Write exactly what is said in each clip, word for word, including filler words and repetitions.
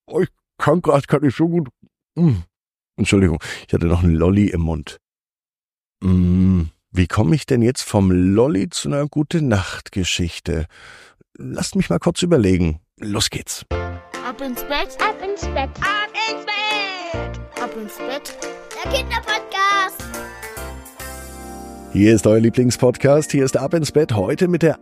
Oh, ich kann gerade gar nicht so gut. Mm. Entschuldigung, ich hatte noch einen Lolli im Mund. Mm, wie komme ich denn jetzt vom Lolli zu einer Gute-Nacht-Geschichte? Lasst mich mal kurz überlegen. Los geht's. Ab ins Bett, ab ins Bett, ab ins Bett, ab ins Bett. Der Kinderpodcast. Hier ist euer Lieblingspodcast, hier ist Ab ins Bett, heute mit der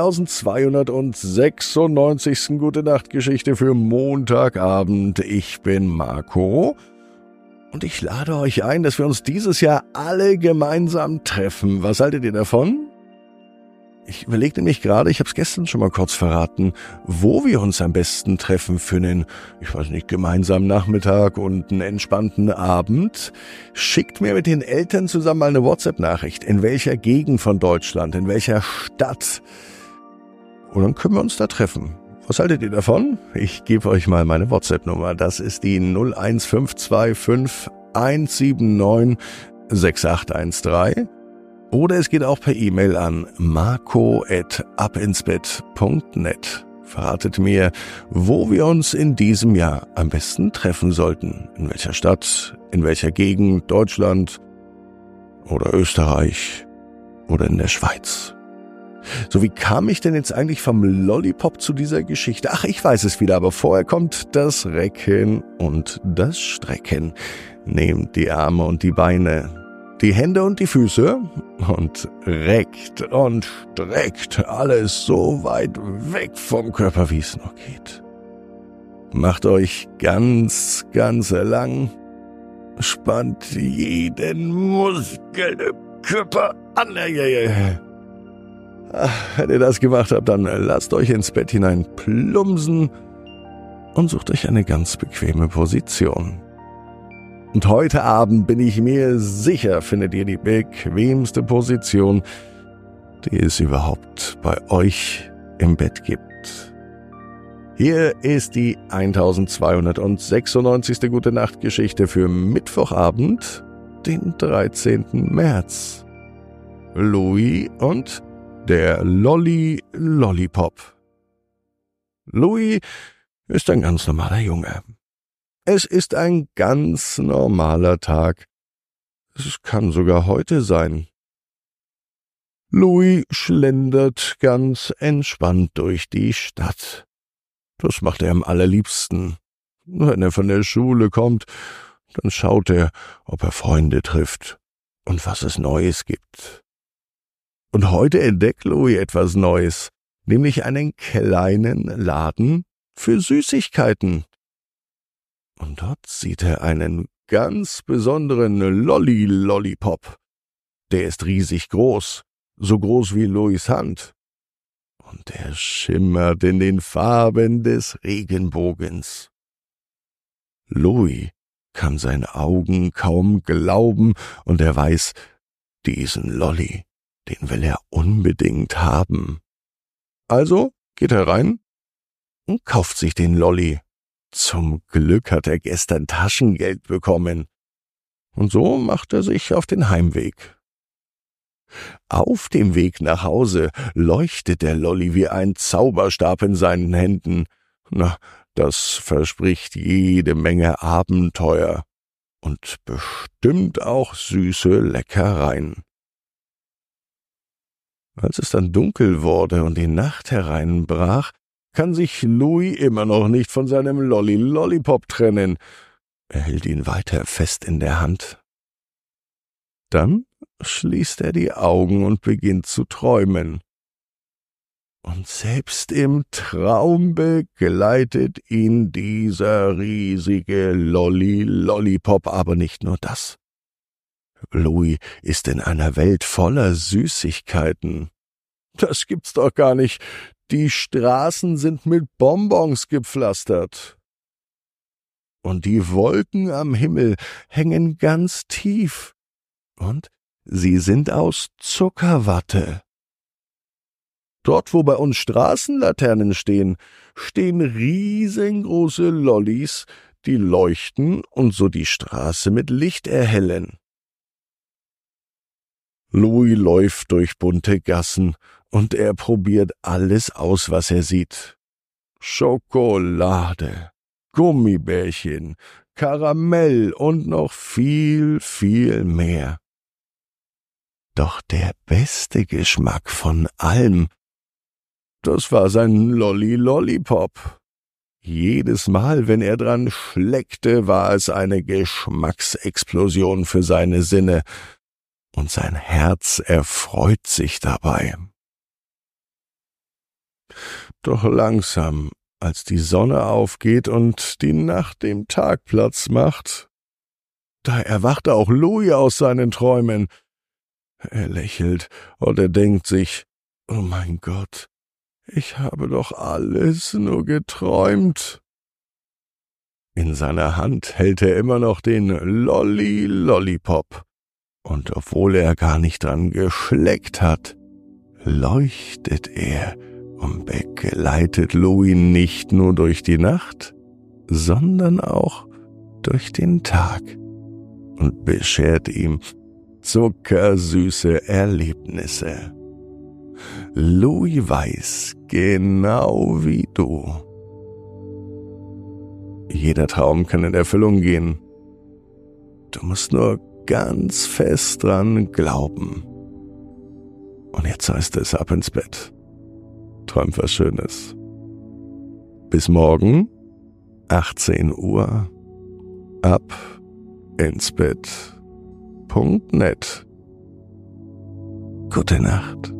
eintausendzweihundertsechsundneunzigsten Gute-Nacht-Geschichte für Montagabend. Ich bin Marco und ich lade euch ein, dass wir uns dieses Jahr alle gemeinsam treffen. Was haltet ihr davon? Ich überlegte nämlich gerade, ich habe es gestern schon mal kurz verraten, wo wir uns am besten treffen für einen, ich weiß nicht, gemeinsamen Nachmittag und einen entspannten Abend. Schickt mir mit den Eltern zusammen mal eine WhatsApp-Nachricht. In welcher Gegend von Deutschland, in welcher Stadt? Und dann können wir uns da treffen. Was haltet ihr davon? Ich gebe euch mal meine WhatsApp-Nummer. Das ist die null eins fünf zwei fünf eins sieben neun sechs acht eins drei. Oder es geht auch per E-Mail an marco at abinsbett punkt net. Verratet mir, wo wir uns in diesem Jahr am besten treffen sollten. In welcher Stadt, in welcher Gegend, Deutschland oder Österreich oder in der Schweiz. So, wie kam ich denn jetzt eigentlich vom Lollipop zu dieser Geschichte? Ach, ich weiß es wieder, aber vorher kommt das Recken und das Strecken. Nehmt die Arme und die Beine, die Hände und die Füße und reckt und streckt alles so weit weg vom Körper, wie es noch geht. Macht euch ganz, ganz lang, spannt jeden Muskel im Körper an. Wenn ihr das gemacht habt, dann lasst euch ins Bett hinein plumpsen und sucht euch eine ganz bequeme Position. Und heute Abend bin ich mir sicher, findet ihr die bequemste Position, die es überhaupt bei euch im Bett gibt. Hier ist die eintausendzweihundertsechsundneunzigste Gute-Nacht-Geschichte für Mittwochabend, den dreizehnten März. Louis und der Lolli Lollipop. Louis ist ein ganz normaler Junge. Es ist ein ganz normaler Tag. Es kann sogar heute sein. Louis schlendert ganz entspannt durch die Stadt. Das macht er am allerliebsten. Wenn er von der Schule kommt, dann schaut er, ob er Freunde trifft und was es Neues gibt. Und heute entdeckt Louis etwas Neues, nämlich einen kleinen Laden für Süßigkeiten. Und dort sieht er einen ganz besonderen Lolli-Lollipop. Der ist riesig groß, so groß wie Louis' Hand. Und er schimmert in den Farben des Regenbogens. Louis kann seinen Augen kaum glauben und er weiß, diesen Lolli, den will er unbedingt haben. Also geht er rein und kauft sich den Lolli. Zum Glück hat er gestern Taschengeld bekommen. Und so macht er sich auf den Heimweg. Auf dem Weg nach Hause leuchtet der Lolli wie ein Zauberstab in seinen Händen. Na, das verspricht jede Menge Abenteuer und bestimmt auch süße Leckereien. Als es dann dunkel wurde und die Nacht hereinbrach, kann sich Louis immer noch nicht von seinem Lolli Lollipop trennen. Er hält ihn weiter fest in der Hand. Dann schließt er die Augen und beginnt zu träumen. Und selbst im Traum begleitet ihn dieser riesige Lolli Lollipop, aber nicht nur das. Louis ist in einer Welt voller Süßigkeiten. Das gibt's doch gar nicht. Die Straßen sind mit Bonbons gepflastert. Und die Wolken am Himmel hängen ganz tief. Und sie sind aus Zuckerwatte. Dort, wo bei uns Straßenlaternen stehen, stehen riesengroße Lollis, die leuchten und so die Straße mit Licht erhellen. Louis läuft durch bunte Gassen und er probiert alles aus, was er sieht. Schokolade, Gummibärchen, Karamell und noch viel, viel mehr. Doch der beste Geschmack von allem, das war sein Lolli-Lollipop. Jedes Mal, wenn er dran schleckte, war es eine Geschmacksexplosion für seine Sinne, und sein Herz erfreut sich dabei. Doch langsam, als die Sonne aufgeht und die Nacht dem Tag Platz macht, da erwacht auch Louis aus seinen Träumen. Er lächelt und er denkt sich, oh mein Gott, ich habe doch alles nur geträumt. In seiner Hand hält er immer noch den Lolli-Lollipop, und obwohl er gar nicht dran geschleckt hat, leuchtet er und begleitet Louis nicht nur durch die Nacht, sondern auch durch den Tag und beschert ihm zuckersüße Erlebnisse. Louis weiß, genau wie du: Jeder Traum kann in Erfüllung gehen. Du musst nur ganz fest dran glauben. Und jetzt heißt es ab ins Bett. Träum was Schönes. Bis morgen, achtzehn Uhr, ab ins Bett Punkt net. Gute Nacht.